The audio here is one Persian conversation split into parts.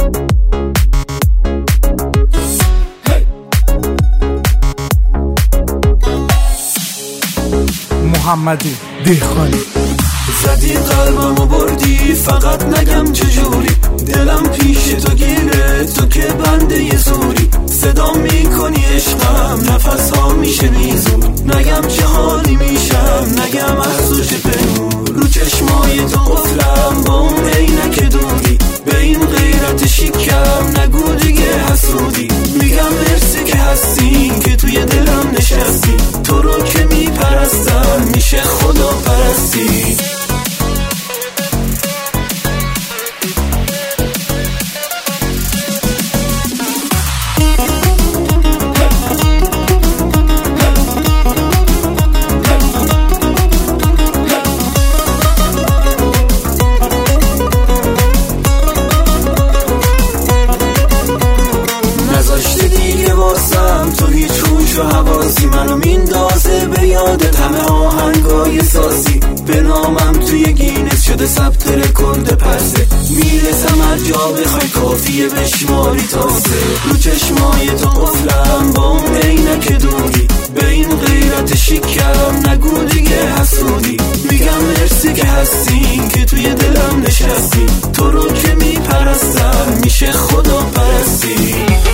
محمدی دهخانی زدی قلبمو بردی، فقط نگم چجوری دلم پیش تو گیره، تو که بنده ی زوری. صدا میکنی عشقم، نفس ها میشه بیزور. نگم چه حالی میشم، نگم افسوش پنهون. رو چشمای تو قفلم با اون عینک دوری. به این غیرت شیکم نگو دیگه حسودی. میگم مرسی که هستی، که توی دلم نشستی. تو رو که میپرستم میشه خدا پرستی. تو هیچ هوش و حواسی منو میندازه به یادت، همه آهنگای سازی به نامم توی گینس شده ثبت رکورد پرسه. میرسم هر جا بخوای کافیه بشماری تازه. رو چشمای تو قفلم با اون عینک دوری. به این غیرت شیکم نگو دیگه حسودی. میگم مرسی که هستی، که توی دلم نشستی. تو رو که میپرستم میشه خدا پرستی.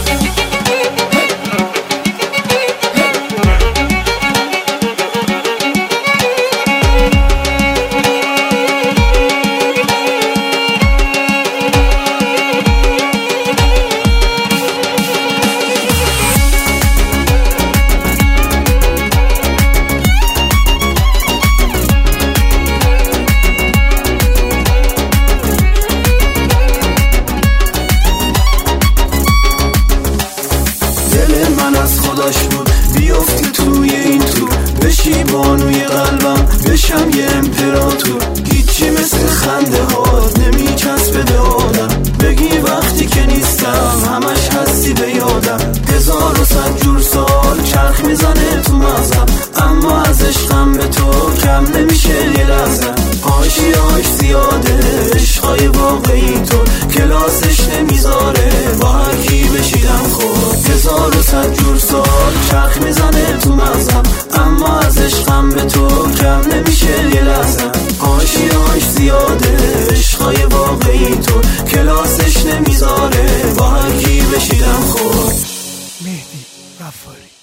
من از خداش بود بیفتی توی این تو، بشی بانوی قلبم بشم یه امپراتور. هیچی مثل خنده هات نمیچسبه به آدم. بگی وقتی که نیستم همش هستی به یادم. 1100 جور سال چرخ میزنه تو مغزم، اما از عشقم به تو کم نمیشه یه لحظه. حاشیه‌اش زیاده عشقای واقعی تو، کلاسش نمیذاره با هر کی بشیدم خود. 1100 جور سال چرخ میزنه تو مغزم، اما از عشقم به تو کم نمیشه یه لحظه. حاشیه‌اش زیاده عشقای واقعی تو، کلاسش نمیذاره با هر کی بشیدم خود. مهدی غفاری.